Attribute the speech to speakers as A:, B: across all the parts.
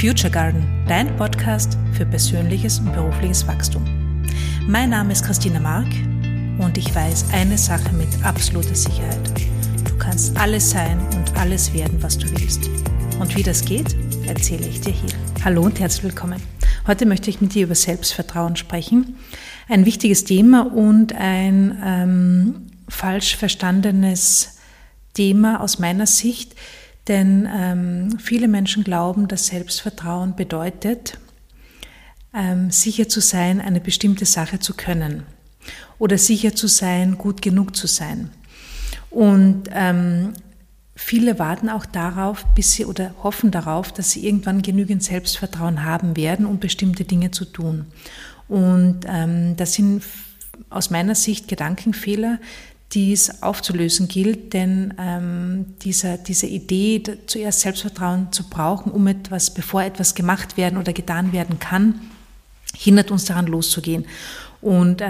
A: Future Garden, dein Podcast für persönliches und berufliches Wachstum. Mein Name ist Christina Mark und ich weiß eine Sache mit absoluter Sicherheit. Du kannst alles sein und alles werden, was du willst. Und wie das geht, erzähle ich dir hier. Hallo und herzlich willkommen. Heute möchte ich mit dir über Selbstvertrauen sprechen. Ein wichtiges Thema und ein falsch verstandenes Thema aus meiner Sicht, denn viele Menschen glauben, dass Selbstvertrauen bedeutet, sicher zu sein, eine bestimmte Sache zu können oder sicher zu sein, gut genug zu sein. Und viele warten auch darauf, oder hoffen darauf, dass sie irgendwann genügend Selbstvertrauen haben werden, um bestimmte Dinge zu tun. Und das sind aus meiner Sicht Gedankenfehler, die es aufzulösen gilt, denn diese Idee, zuerst Selbstvertrauen zu brauchen, bevor etwas gemacht werden oder getan werden kann, hindert uns daran loszugehen und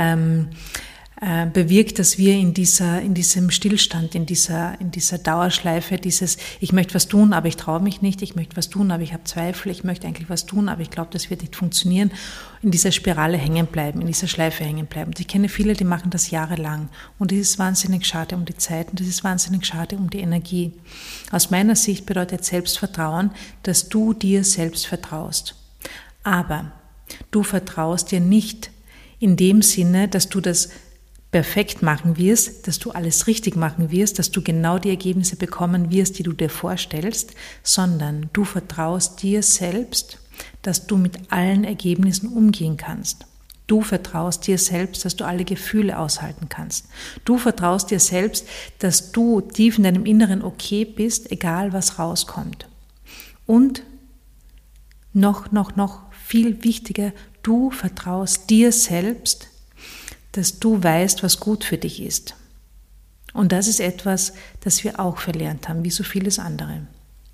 A: bewirkt, dass wir in diesem Stillstand, in dieser Dauerschleife, ich möchte was tun, aber ich traue mich nicht, ich möchte was tun, aber ich habe Zweifel, ich möchte eigentlich was tun, aber ich glaube, das wird nicht funktionieren, in dieser Spirale hängen bleiben, in dieser Schleife hängen bleiben. Und ich kenne viele, die machen das jahrelang und das ist wahnsinnig schade um die Zeit und das ist wahnsinnig schade um die Energie. Aus meiner Sicht bedeutet Selbstvertrauen, dass du dir selbst vertraust. Aber du vertraust dir nicht in dem Sinne, dass du das perfekt machen wirst, dass du alles richtig machen wirst, dass du genau die Ergebnisse bekommen wirst, die du dir vorstellst, sondern du vertraust dir selbst, dass du mit allen Ergebnissen umgehen kannst. Du vertraust dir selbst, dass du alle Gefühle aushalten kannst. Du vertraust dir selbst, dass du tief in deinem Inneren okay bist, egal was rauskommt. Und noch viel wichtiger, du vertraust dir selbst, dass du weißt, was gut für dich ist. Und das ist etwas, das wir auch verlernt haben, wie so vieles andere.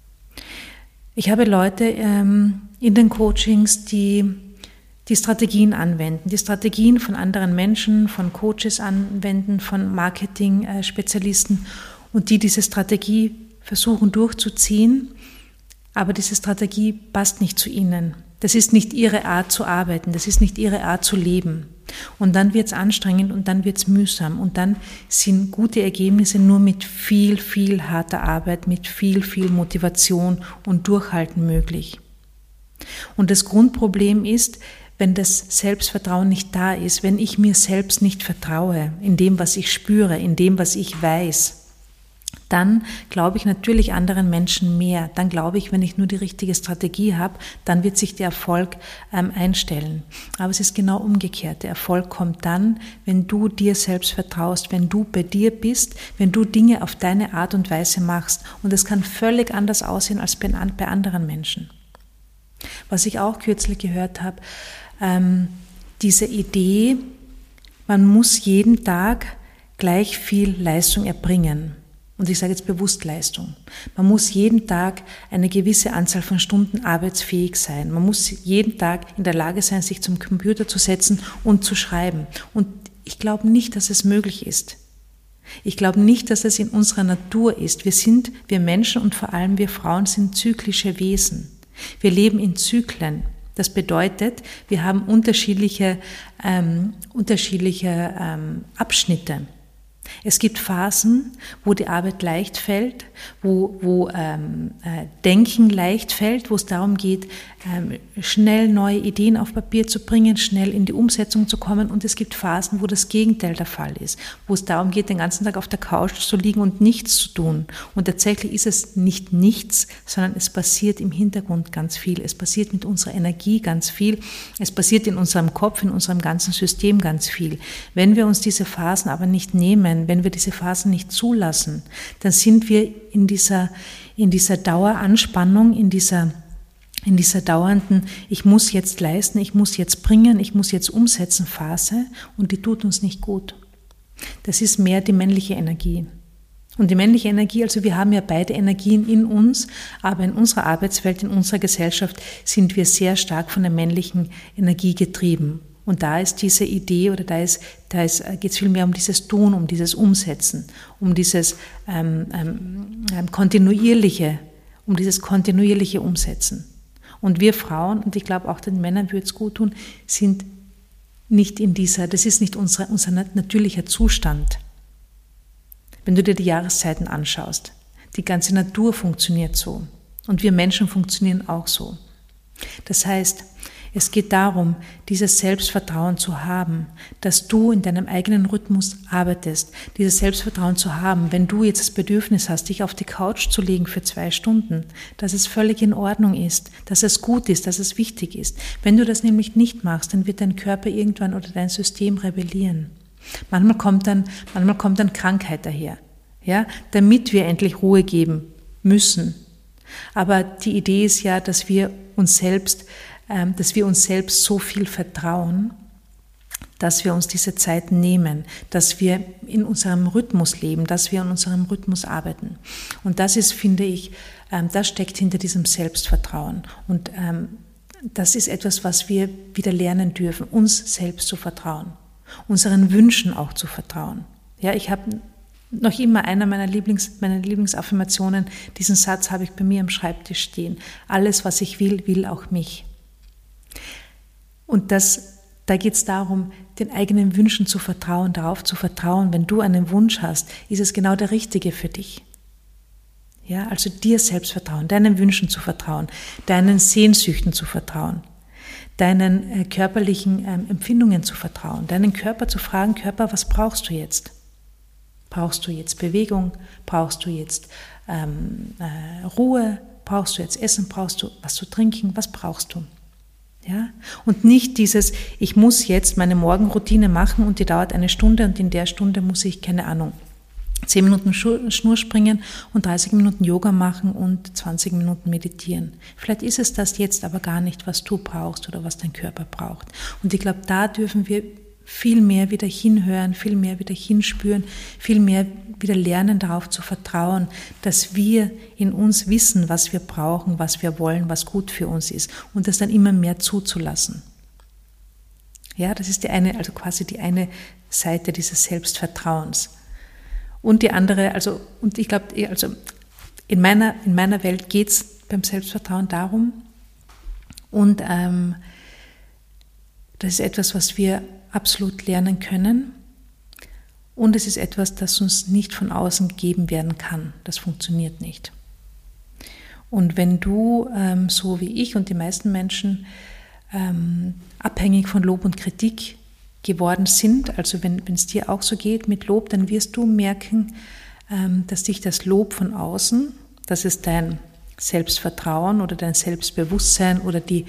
A: Ich habe Leute in den Coachings, die Strategien anwenden, die Strategien von anderen Menschen, von Coaches anwenden, von Marketing-Spezialisten und die diese Strategie versuchen durchzuziehen, aber diese Strategie passt nicht zu ihnen. Das ist nicht ihre Art zu arbeiten, das ist nicht ihre Art zu leben. Und dann wird es anstrengend und dann wird es mühsam und dann sind gute Ergebnisse nur mit viel, viel harter Arbeit, mit viel, viel Motivation und Durchhalten möglich. Und das Grundproblem ist, wenn das Selbstvertrauen nicht da ist, wenn ich mir selbst nicht vertraue, in dem, was ich spüre, in dem, was ich weiß, dann glaube ich natürlich anderen Menschen mehr. Dann glaube ich, wenn ich nur die richtige Strategie habe, dann wird sich der Erfolg einstellen. Aber es ist genau umgekehrt. Der Erfolg kommt dann, wenn du dir selbst vertraust, wenn du bei dir bist, wenn du Dinge auf deine Art und Weise machst. Und es kann völlig anders aussehen als bei anderen Menschen. Was ich auch kürzlich gehört habe, diese Idee, man muss jeden Tag gleich viel Leistung erbringen. Und ich sage jetzt bewusst Leistung. Man muss jeden Tag eine gewisse Anzahl von Stunden arbeitsfähig sein. Man muss jeden Tag in der Lage sein, sich zum Computer zu setzen und zu schreiben. Und ich glaube nicht, dass es möglich ist. Ich glaube nicht, dass es in unserer Natur ist. Wir Menschen und vor allem wir Frauen sind zyklische Wesen. Wir leben in Zyklen. Das bedeutet, wir haben unterschiedliche Abschnitte. Es gibt Phasen, wo die Arbeit leicht fällt, wo Denken leicht fällt, wo es darum geht, schnell neue Ideen auf Papier zu bringen, schnell in die Umsetzung zu kommen. Und es gibt Phasen, wo das Gegenteil der Fall ist, wo es darum geht, den ganzen Tag auf der Couch zu liegen und nichts zu tun. Und tatsächlich ist es nicht nichts, sondern es passiert im Hintergrund ganz viel. Es passiert mit unserer Energie ganz viel. Es passiert in unserem Kopf, in unserem ganzen System ganz viel. Wenn wir uns diese Phasen aber nicht nehmen, wenn wir diese Phasen nicht zulassen, dann sind wir in dieser Daueranspannung, in dieser dauernden, ich muss jetzt leisten, ich muss jetzt bringen, ich muss jetzt umsetzen Phase und die tut uns nicht gut. Das ist mehr die männliche Energie. Und die männliche Energie, also wir haben ja beide Energien in uns, aber in unserer Arbeitswelt, in unserer Gesellschaft sind wir sehr stark von der männlichen Energie getrieben. Und da ist diese Idee oder da geht es viel mehr um dieses Tun, um dieses Umsetzen, um dieses kontinuierliche Umsetzen. Und wir Frauen, und ich glaube auch den Männern würde es gut tun, sind nicht das ist nicht unser natürlicher Zustand. Wenn du dir die Jahreszeiten anschaust, die ganze Natur funktioniert so und wir Menschen funktionieren auch so. Das heißt, es geht darum, dieses Selbstvertrauen zu haben, dass du in deinem eigenen Rhythmus arbeitest, dieses Selbstvertrauen zu haben, wenn du jetzt das Bedürfnis hast, dich auf die Couch zu legen für 2 Stunden, dass es völlig in Ordnung ist, dass es gut ist, dass es wichtig ist. Wenn du das nämlich nicht machst, dann wird dein Körper irgendwann oder dein System rebellieren. Manchmal kommt dann Krankheit daher, ja, damit wir endlich Ruhe geben müssen. Aber die Idee ist ja, dass wir uns selbst so viel vertrauen, dass wir uns diese Zeit nehmen, dass wir in unserem Rhythmus leben, dass wir in unserem Rhythmus arbeiten. Und das ist, finde ich, das steckt hinter diesem Selbstvertrauen. Und das ist etwas, was wir wieder lernen dürfen, uns selbst zu vertrauen, unseren Wünschen auch zu vertrauen. Ja, ich habe noch immer einer meiner Lieblingsaffirmationen, diesen Satz habe ich bei mir am Schreibtisch stehen. Alles, was ich will auch mich. Und da geht es darum, den eigenen Wünschen zu vertrauen, darauf zu vertrauen, wenn du einen Wunsch hast, ist es genau der richtige für dich. Ja, also dir selbst vertrauen, deinen Wünschen zu vertrauen, deinen Sehnsüchten zu vertrauen, deinen körperlichen Empfindungen zu vertrauen, deinen Körper zu fragen, Körper, was brauchst du jetzt? Brauchst du jetzt Bewegung? Brauchst du jetzt Ruhe? Brauchst du jetzt Essen? Brauchst du was zu trinken? Was brauchst du? Ja? Und nicht dieses, ich muss jetzt meine Morgenroutine machen und die dauert 1 Stunde und in der Stunde muss ich, 10 Minuten Schnurspringen und 30 Minuten Yoga machen und 20 Minuten meditieren. Vielleicht ist es das jetzt aber gar nicht, was du brauchst oder was dein Körper braucht. Und ich glaube, da dürfen wir viel mehr wieder hinhören, viel mehr wieder hinspüren, viel mehr wieder lernen, darauf zu vertrauen, dass wir in uns wissen, was wir brauchen, was wir wollen, was gut für uns ist und das dann immer mehr zuzulassen. Ja, das ist die eine Seite dieses Selbstvertrauens. Und die andere, und ich glaube, in meiner Welt geht es beim Selbstvertrauen darum, und das ist etwas, was wir absolut lernen können, und es ist etwas, das uns nicht von außen gegeben werden kann. Das funktioniert nicht. Und wenn du, so wie ich und die meisten Menschen, abhängig von Lob und Kritik geworden sind, also wenn es dir auch so geht mit Lob, dann wirst du merken, dass dich das Lob von außen, das ist dein Selbstvertrauen oder dein Selbstbewusstsein oder die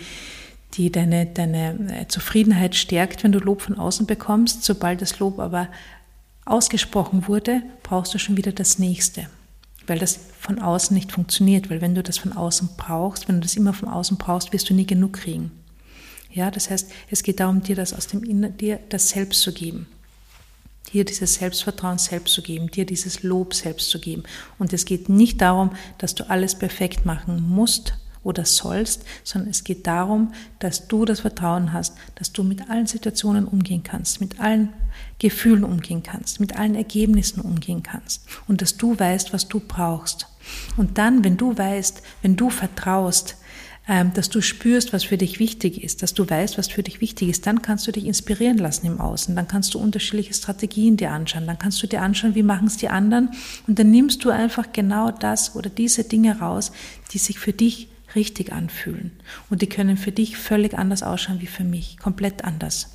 A: deine Zufriedenheit stärkt, wenn du Lob von außen bekommst. Sobald das Lob aber ausgesprochen wurde, brauchst du schon wieder das Nächste, weil das von außen nicht funktioniert, weil wenn du das von außen brauchst, wenn du das immer von außen brauchst, wirst du nie genug kriegen. Ja, das heißt, es geht darum, dir das aus dem Inneren, dir das selbst zu geben, dir dieses Selbstvertrauen selbst zu geben, dir dieses Lob selbst zu geben. Und es geht nicht darum, dass du alles perfekt machen musst oder sollst, sondern es geht darum, dass du das Vertrauen hast, dass du mit allen Situationen umgehen kannst, mit allen Gefühlen umgehen kannst, mit allen Ergebnissen umgehen kannst und dass du weißt, was du brauchst. Und dann, wenn du vertraust, dass du spürst, was für dich wichtig ist, dass du weißt, was für dich wichtig ist, dann kannst du dich inspirieren lassen im Außen, dann kannst du unterschiedliche Strategien dir anschauen, dann kannst du dir anschauen, wie machen es die anderen und dann nimmst du einfach genau das oder diese Dinge raus, die sich für dich richtig anfühlen und die können für dich völlig anders ausschauen wie für mich, komplett anders.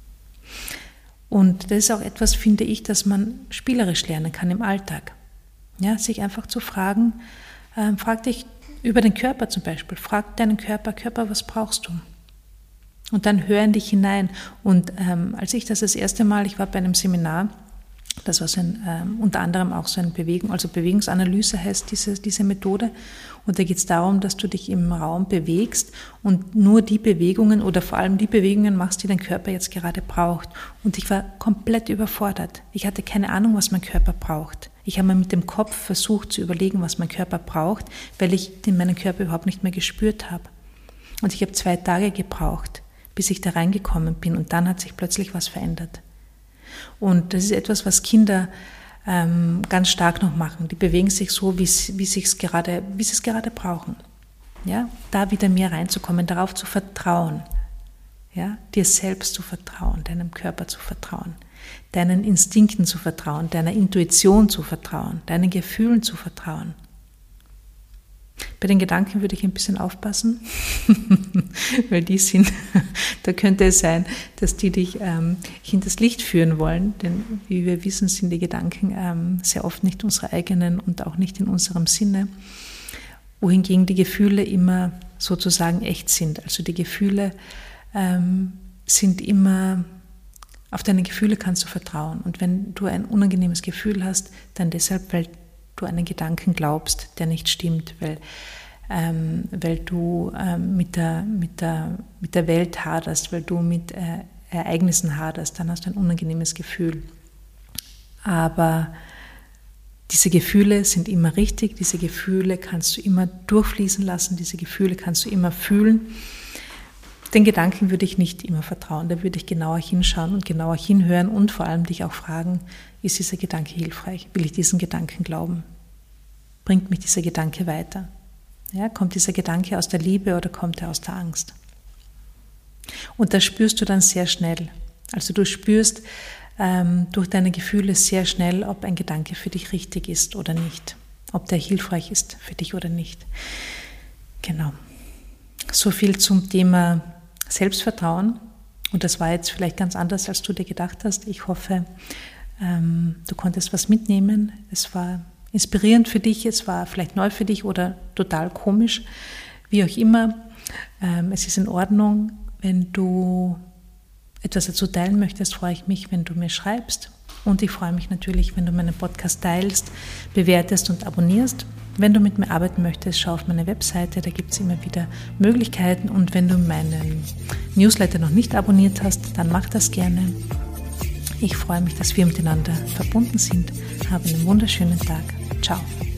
A: Und das ist auch etwas, finde ich, dass man spielerisch lernen kann im Alltag. Ja, sich einfach zu fragen, frag dich über den Körper zum Beispiel, frag deinen Körper, was brauchst du? Und dann hör in dich hinein. Und als ich das erste Mal, ich war bei einem Seminar, das war so unter anderem auch so eine Bewegungsanalyse heißt diese Methode. Und da geht es darum, dass du dich im Raum bewegst und nur die Bewegungen oder vor allem die Bewegungen machst, die dein Körper jetzt gerade braucht. Und ich war komplett überfordert. Ich hatte keine Ahnung, was mein Körper braucht. Ich habe mir mit dem Kopf versucht zu überlegen, was mein Körper braucht, weil ich meinen Körper überhaupt nicht mehr gespürt habe. Und ich habe 2 Tage gebraucht, bis ich da reingekommen bin. Und dann hat sich plötzlich was verändert. Und das ist etwas, was Kinder ganz stark noch machen. Die bewegen sich so, wie sie es gerade brauchen. Ja, da wieder mehr reinzukommen, darauf zu vertrauen. Ja, dir selbst zu vertrauen, deinem Körper zu vertrauen, deinen Instinkten zu vertrauen, deiner Intuition zu vertrauen, deinen Gefühlen zu vertrauen. Bei den Gedanken würde ich ein bisschen aufpassen, weil da könnte es sein, dass die dich hinters Licht führen wollen, denn wie wir wissen, sind die Gedanken sehr oft nicht unsere eigenen und auch nicht in unserem Sinne, wohingegen die Gefühle immer sozusagen echt sind. Also die Gefühle sind immer, auf deine Gefühle kannst du vertrauen. Und wenn du ein unangenehmes Gefühl hast, dann deshalb, weil du einen Gedanken glaubst, der nicht stimmt, weil du mit der Welt haderst, weil du mit Ereignissen haderst, dann hast du ein unangenehmes Gefühl. Aber diese Gefühle sind immer richtig, diese Gefühle kannst du immer durchfließen lassen, diese Gefühle kannst du immer fühlen. Den Gedanken würde ich nicht immer vertrauen, da würde ich genauer hinschauen und genauer hinhören und vor allem dich auch fragen, ist dieser Gedanke hilfreich? Will ich diesen Gedanken glauben? Bringt mich dieser Gedanke weiter? Ja, kommt dieser Gedanke aus der Liebe oder kommt er aus der Angst? Und das spürst du dann sehr schnell. Also du spürst durch deine Gefühle sehr schnell, ob ein Gedanke für dich richtig ist oder nicht, ob der hilfreich ist für dich oder nicht. Genau. So viel zum Thema Selbstvertrauen. Und das war jetzt vielleicht ganz anders, als du dir gedacht hast. Ich hoffe, du konntest was mitnehmen. Es war inspirierend für dich, es war vielleicht neu für dich oder total komisch, wie auch immer. Es ist in Ordnung, wenn du etwas dazu teilen möchtest, freue ich mich, wenn du mir schreibst. Und ich freue mich natürlich, wenn du meinen Podcast teilst, bewertest und abonnierst. Wenn du mit mir arbeiten möchtest, schau auf meine Webseite, da gibt es immer wieder Möglichkeiten. Und wenn du meinen Newsletter noch nicht abonniert hast, dann mach das gerne. Ich freue mich, dass wir miteinander verbunden sind. Habe einen wunderschönen Tag. Ciao.